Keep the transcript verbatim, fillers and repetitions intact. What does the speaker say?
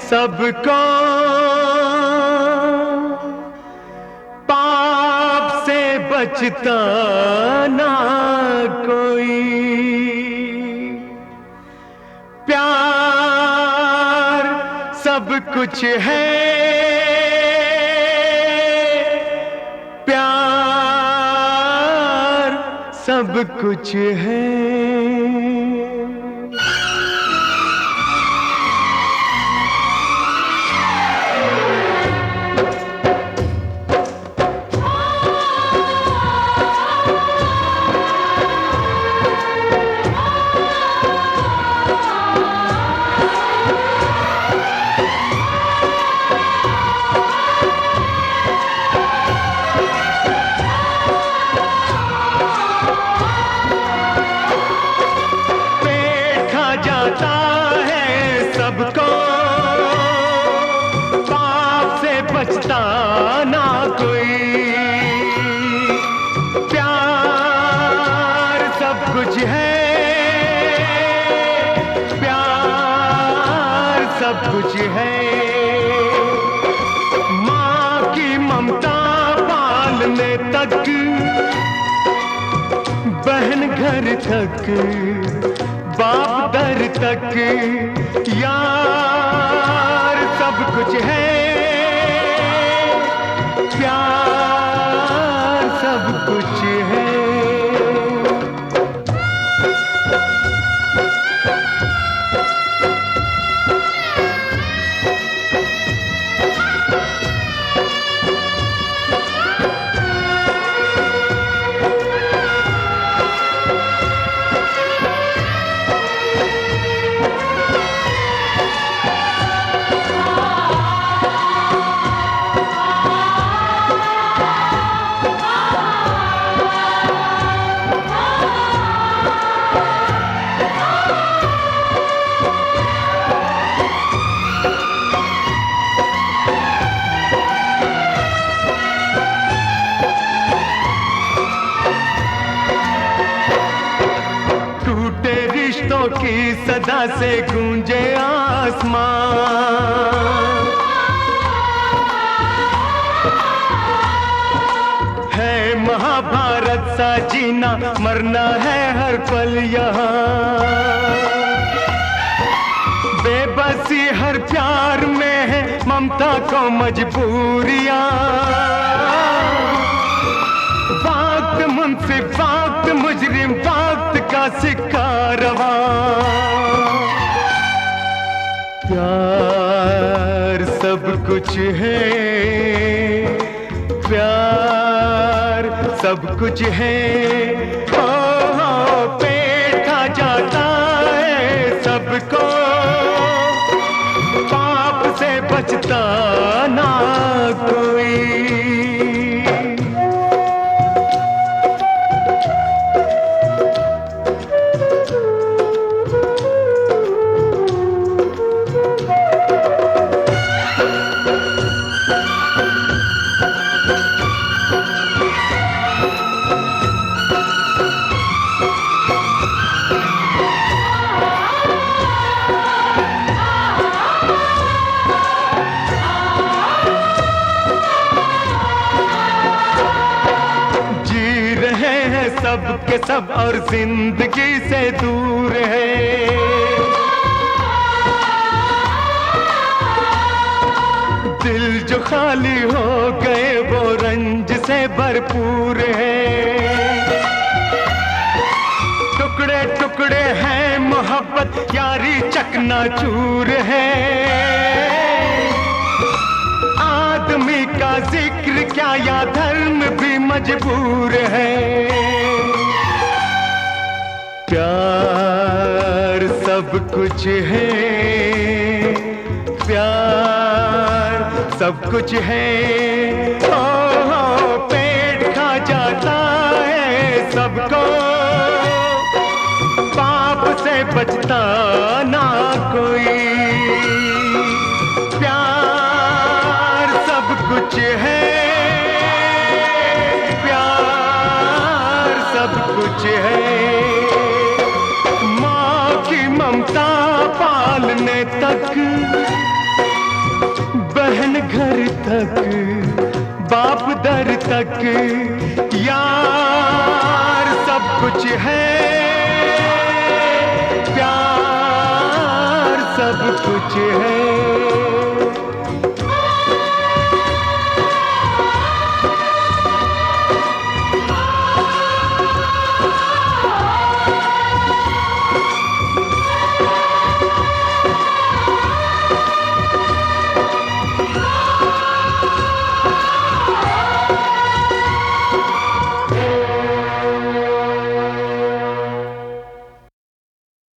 सबको पाप से बचता ना कोई। प्यार सब कुछ है, प्यार सब कुछ है। जाता है सबको, पाप से बचता ना कोई। प्यार सब कुछ है, प्यार सब कुछ है। माँ की ममता पालने तक, बहन घर तक, बाप दर तक, यार सब कुछ है, प्यार सब कुछ है। रिश्तों की सदा से गूंजे आसमान, है महाभारत सा जीना मरना है हर पल यहाँ। बेबसी हर प्यार में है, ममता को मजबूरियां। वक्त मुंसिफ वक्त मुजरिम, वक्त का सिक्का रवा। प्यार सब कुछ है, प्यार सब कुछ है। ओ, ओ पेट खा जाता है सबको, पाप से बचता ना कोई। सब के सब और जिंदगी से दूर है। दिल जो खाली हो गए वो रंज से भरपूर है। टुकड़े टुकड़े हैं मोहब्बत, यारी चकनाचूर है। आदमी का जिक्र क्या या धर्म भी मजबूर है। प्यार सब कुछ है, प्यार सब कुछ है। ओ, ओ पेट खा जाता है सबको, पाप से बचता ना कोई। प्यार सब कुछ है, प्यार सब कुछ है। ममता पालने तक, बहन घर तक बाप दर तक यार सब कुछ है, प्यार सब कुछ है।